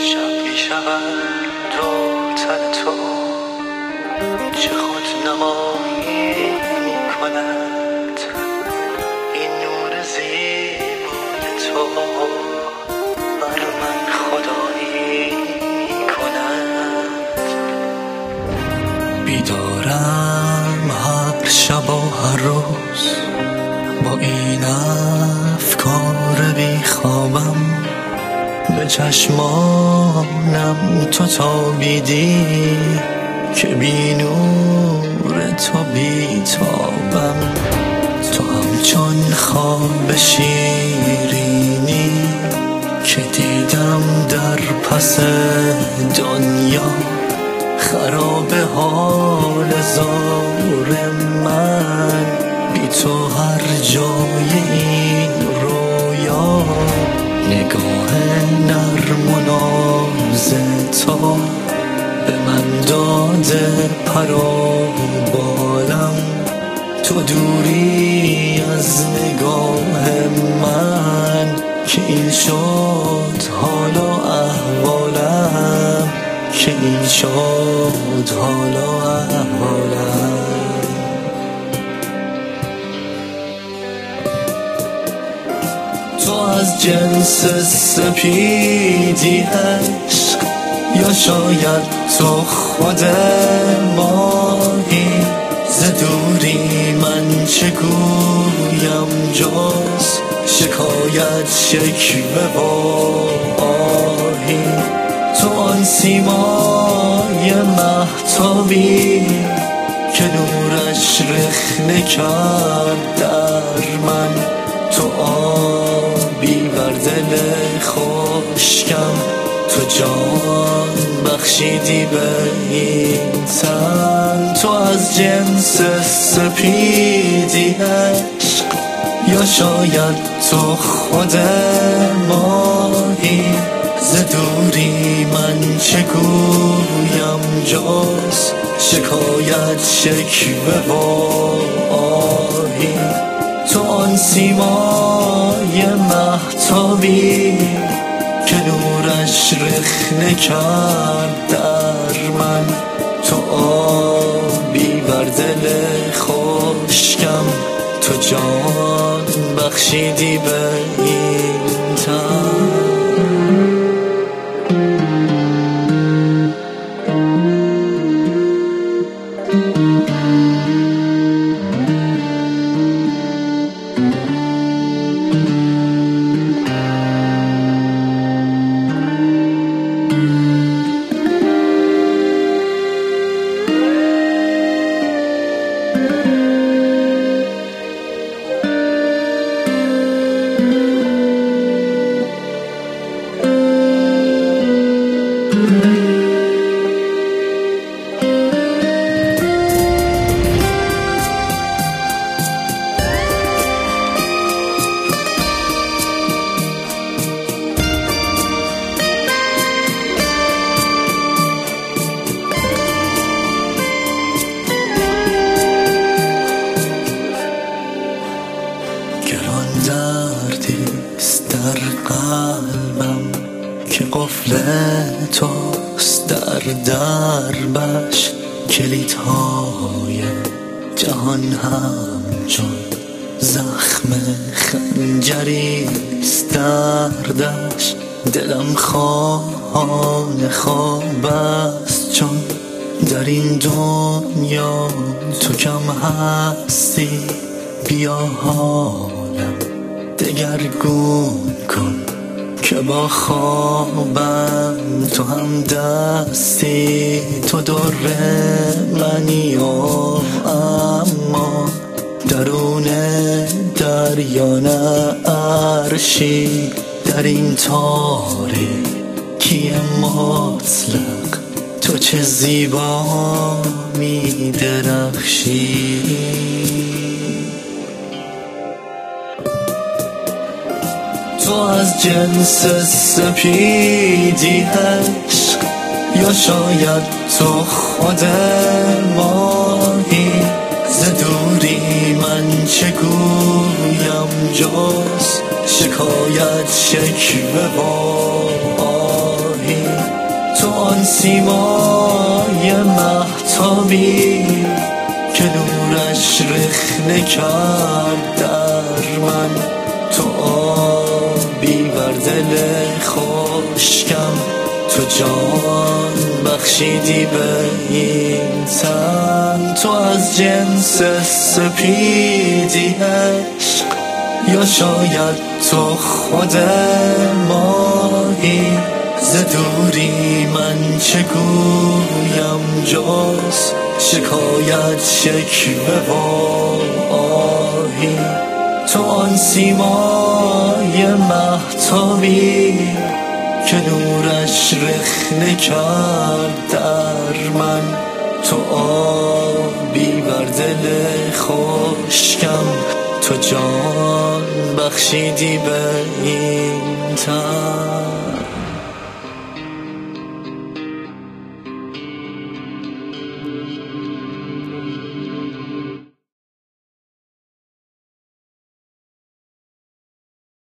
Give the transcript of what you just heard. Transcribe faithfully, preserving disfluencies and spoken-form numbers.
شب می شود رو تن تو چه خود نمایی می کند این نور زیبای تو بر من خدایی می کند. بیدارم هر شب و هر روز با این افکار بی خوابم، به چشمانم تو تابیدی که بی نور تو بی تابم. تو همچون خواب شیرینی که دیدم در پس دنیا، خراب حال زار من بی تو هر جای این رویا. نگاه نرم و ناز تو به من داده پر و بالم، تو دوری از نگاه من که این شد حال و احوالم، که این شد حال و احوالم. تو از جنس سپیدی عشق، یا شاید تو خود ماهی. ز دوری من چه گویم جز شکایت شکوه و آهی. تو آن سیمای مهتابی که نورش رخنه کرد در من، تو آبی بر دل خشکم، تو جان بخشیدی به این تن. تو از جنس سپیدی عشق، یا شاید تو خود ماهی. ز دوری من چه گویم جز شکایت شکوه و آهی. تو آن سیمای مهتابی که نورش رخنه کرد در من، تو آبی بر دل خشکم، تو جان بخشیدی به این تن. دردیست در قلبم که قفل توست در دربش، کلیدهای جهان همچون زخم خنجریست دردش. دلم خواهان خواب است چون در این دنیا تو کم هستی. بیا حالم دگرگون کن که با خوابم تو هم دستی. تو در منی و اما درون دریا نه عرشی. در این تاریکی مطلق تو چه زیبا می درخشی. تو از جنس سپیدی عشق، یا شاید تو خود ماهی. ز دوری من چه گویم جز شکایت شکوه و آهی. تو آن سیمای مهتابی که نورش رخنه کرد در من، تو آبی بر دل خشکم، تو جان بخشیدی به این تن. تو از جنس سپیدی عشق، یا شاید تو خود ماهی. ز دوری من چه گویم جز شکایت، شکوه و آهی. تو آن سیمای مهتابی که نورش رخنه کرد در من، تو آبی بر دل خشکم، تو جان بخشیدی به این تن.